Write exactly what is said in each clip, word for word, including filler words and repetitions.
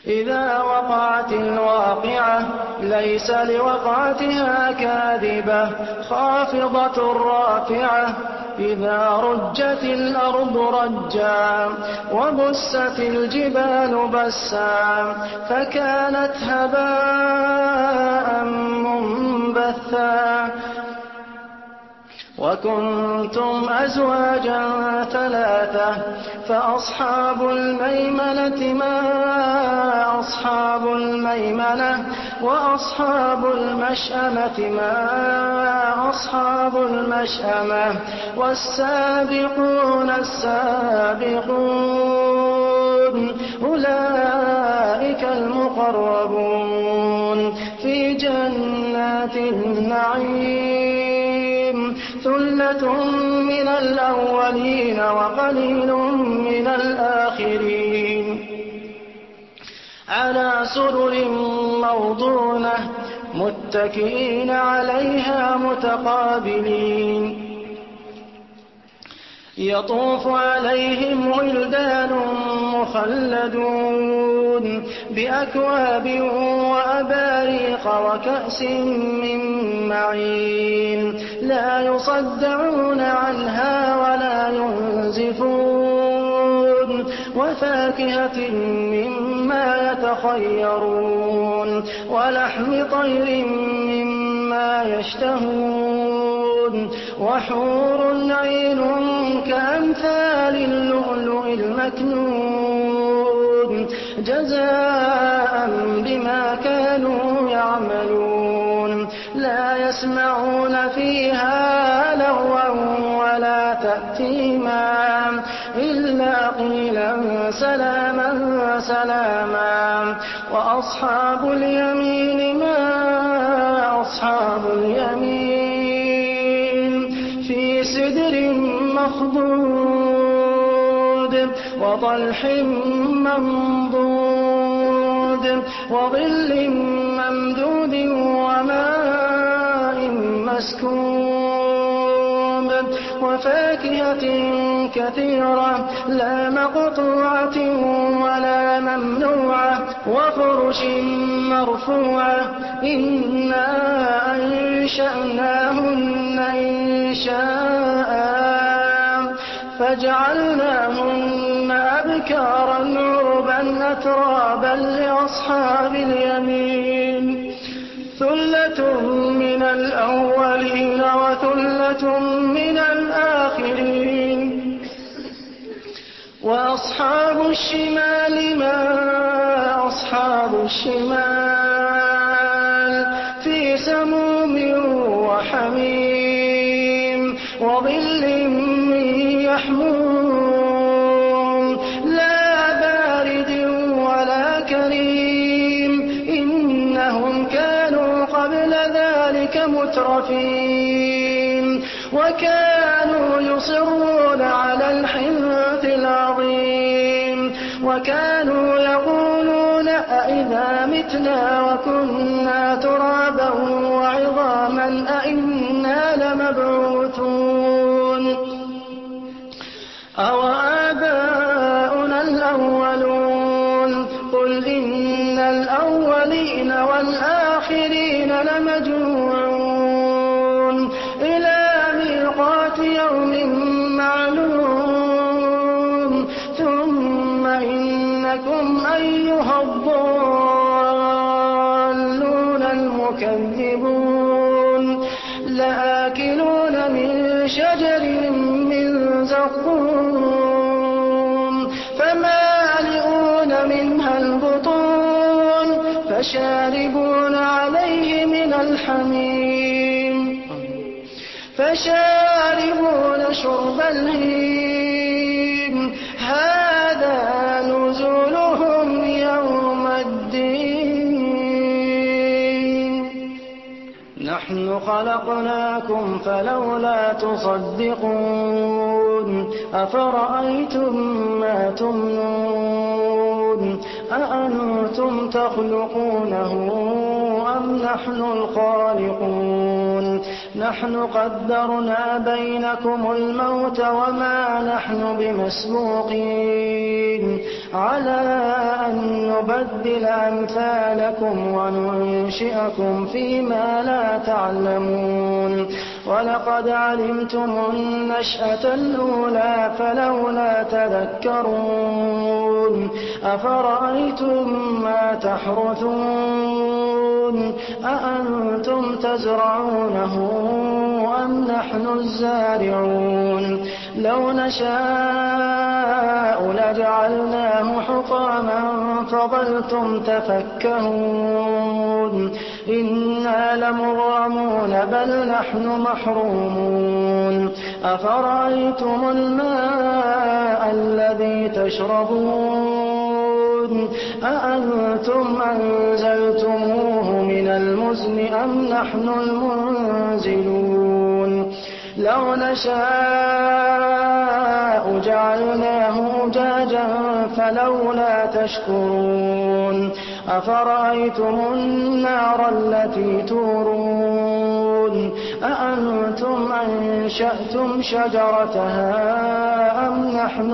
إذا وقعت الواقعة ليس لوقعتها كاذبة خافضة رافعة إذا رجت الأرض رجا وبست الجبال بسا فكانت هباء منبثا وكنتم أزواجا ثلاثة فأصحاب الميمنة ما أصحاب الميمنة وأصحاب المشأمة ما أصحاب المشأمة والسابقون السابقون أولئك المقربون في جنات النعيم ثلة من الأولين وقليل من الآخرين على سرر موضونة متكئين عليها متقابلين يطوف عليهم ولدان مخلدون بأكواب وأباريق وكأس من معين لا يصدعون عنها ولا ينزفون وفاكهة مما يتخيرون ولحم طير مما يشتهون وحور عين كأمثال اللؤلؤ المكنون جزاء بما كانوا يعملون لا يسمعون فيها لغوا ولا تأثيما إلا قيلا سلاما سلاما وأصحاب اليمين ما أصحاب اليمين في سدر مخضود وطلح منضود وظل ممدود وماء مسكوب وفاكهة كثيرة لا مقطوعة ولا ممنوعة وفرش مرفوعة إنا أنشأناهن إنشاء فجعلناهن أبكارا عربا أترابا لأصحاب اليمين ثلة من الأولين وثلة من الآخرين وأصحاب الشمال ما أصحاب الشمال في سموم وحميم وظل يحموم لا بارد ولا كريم إنهم كانوا قبل ذلك مترفين وكانوا يصرون على الحنث العظيم وكانوا يقولون أئذا متنا وكنا ترابا وعظاما أئنا لمبعوثون أو آباؤنا الأولون قل إن الأولين والآخرين لمجموعون إلى ميقات يوم معلوم ثم إنكم أيها الضالون المكذبون لآكلون من شجر من زقوم فمالئون منها البطون فشاربون عليه من الحميم فشاربون شرب الهيم هذا نزلهم يوم الدين نحن خلقناكم فلولا تصدقون أفرأيتم ما تمنون أأنتم تخلقونه أم نحن الخالقون نحن قدرنا بينكم الموت وما نحن بمسبوقين على أن نبدل أمثالكم وننشئكم فيما لا تعلمون ولقد علمتم النشأة الأولى فلولا تذكرون أفرأيتم ما تحرثون أأنتم تزرعونه أم نحن الزارعون لو نشاء لجعلناه حطاما فظلتم تفكهون إنا لمغرمون بل نحن محرومون أفرأيتم الماء الذي تشربون أأنتم أنزلتموه من المزن أم نحن المنزلون لو نشاء جعلناه أجاجا فلولا تشكرون أفرأيتم النار التي تورون أأنتم أنشأتم شجرتها أم نحن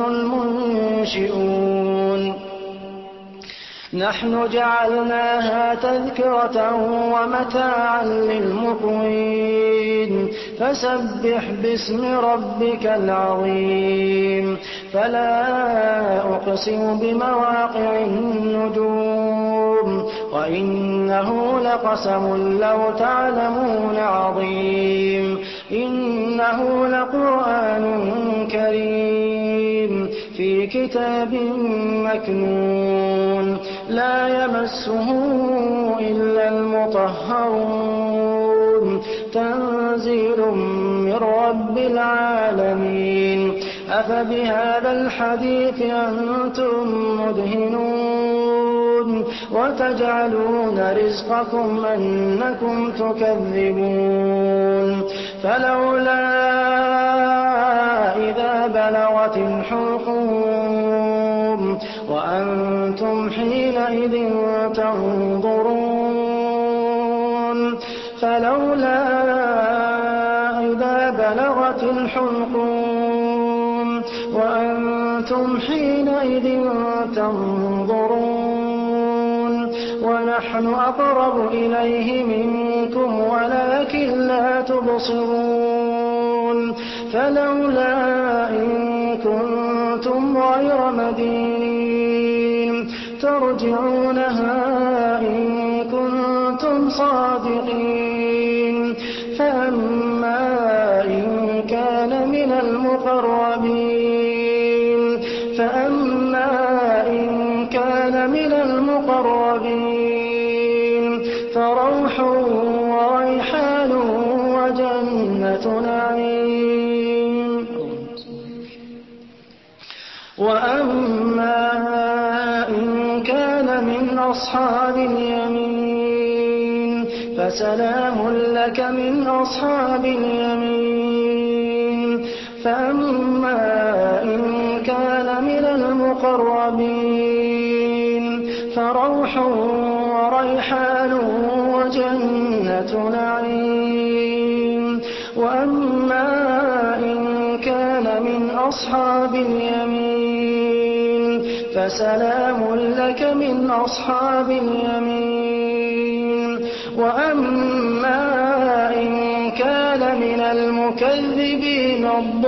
المنشئون نحن جعلناها تذكرة ومتاعا للمقوين فسبح باسم ربك العظيم فلا أقسم بمواقع النجوم وإنه لقسم لو تعلمون عظيم إنه لقرآن كريم في كتاب مكنون لا يمسه إلا المطهرون تنزيل من رب العالمين أفبهذا الحديث أنتم مدهنون وتجعلون رزقكم أنكم تكذبون فلولا إذا بلغت الحلقوم وأنتم حينئذ تنظرون فلولا إذا بلغت الحلقوم وأنتم حينئذ تنظرون ونحن أقرب إليه منكم ولكن لا تبصرون فلولا إن كنتم غير مدينين ترجعونها إن كنتم صادقين فأما إن كان من المقربين فأما إن كان من المقربين فروح وريحان وجنة نعيم وأما إن كان من أصحاب اليمين فسلام لك من أصحاب اليمين فأما إن كان من المقربين فروح وريحان وجنة نعيم وأما إن كان من أصحاب اليمين فسلام لك من أصحاب اليمين وأما إن كان من المكذبين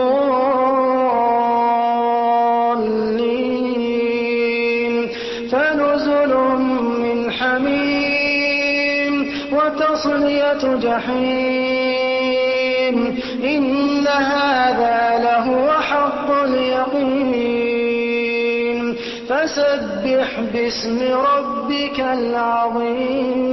الضالين فنزل من حميم وتصلية جحيم إن هذا لهو حق اليقين فسبح باسم ربك العظيم